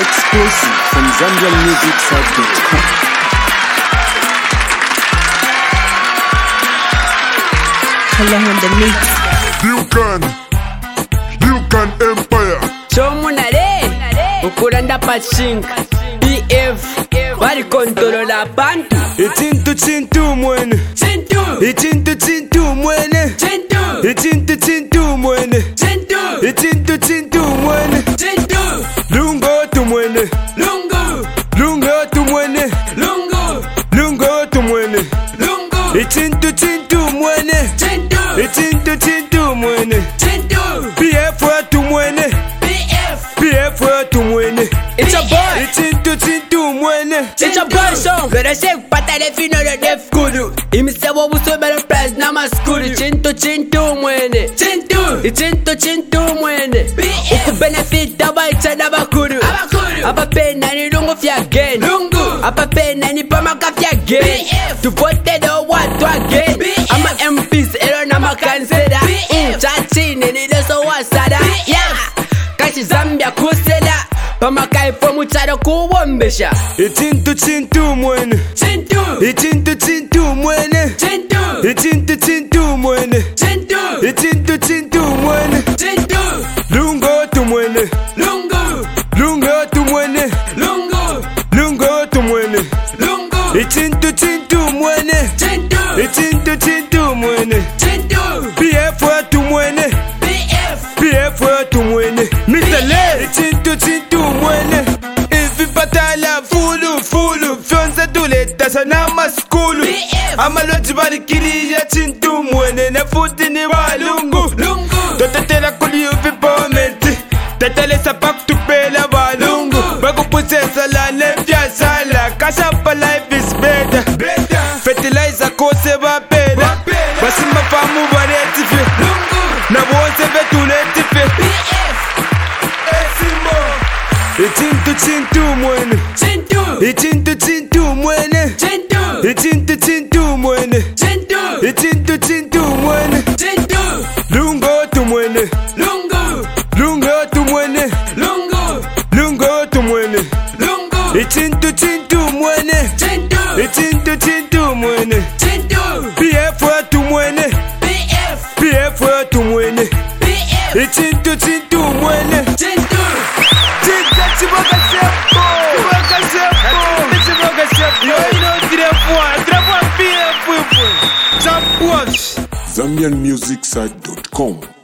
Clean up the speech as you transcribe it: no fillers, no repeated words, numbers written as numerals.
Exclusive from ZambianMusicSite.com. Hello on the mix. You can Empire. Chomunare ukuranda pashinga BF bari kontrola bantu Chintu mwene Chintu mwene Chintu mwene Chintu mwene Lungo tu mwene Lungo tu mwene Lungo tu mwene Chintu mwene Chintu mwene PF tu mwene PF tu mwene It's a boy Chintu mwene It's a boy song Gonna shake patale fino de def kudu Imisewa wuso bela prize na maskuru Chintu mwene Chintu mwene Uku benefit aba ichana bakuru Apa pena ni lungu fya gen Apa pena ni pamaka fya gen Tu vote do watu again Ama MPs ero na makanseda Chachine ni leso wasada Kashi Zambia kusela Pamaka ifo mucharo kuwombesha Chintu mwene Chintu mwene Chintu mwene Chintu mwene Lungo tu mwene Lungo tu mwene Lungo tu mwene Chintu mwene Chintu mwene PF tu mwene PF tu mwene Mr. Le Chintu mwene Ifi patala fulu Fionza tuleta sana maskulu Amaloji barikiriya Chintu mwene Na futi ni balungu Totetela kuli ufi pomenti Tetele sapak tupela balungu Bago pusesa la nefya sala Kasapa life is better Fertilizer kose bapela Basi mafamu baretife Na wonse betuletife Chintu mwene Chintu mwene Chintu mwene Chintu mwene Lungo tu mwene Lungo tu mwene Lungo tu mwene Chintu mwene Chintu mwene PF tu mwene PF tu mwene Chintu mwene ZambianMusicSite.com.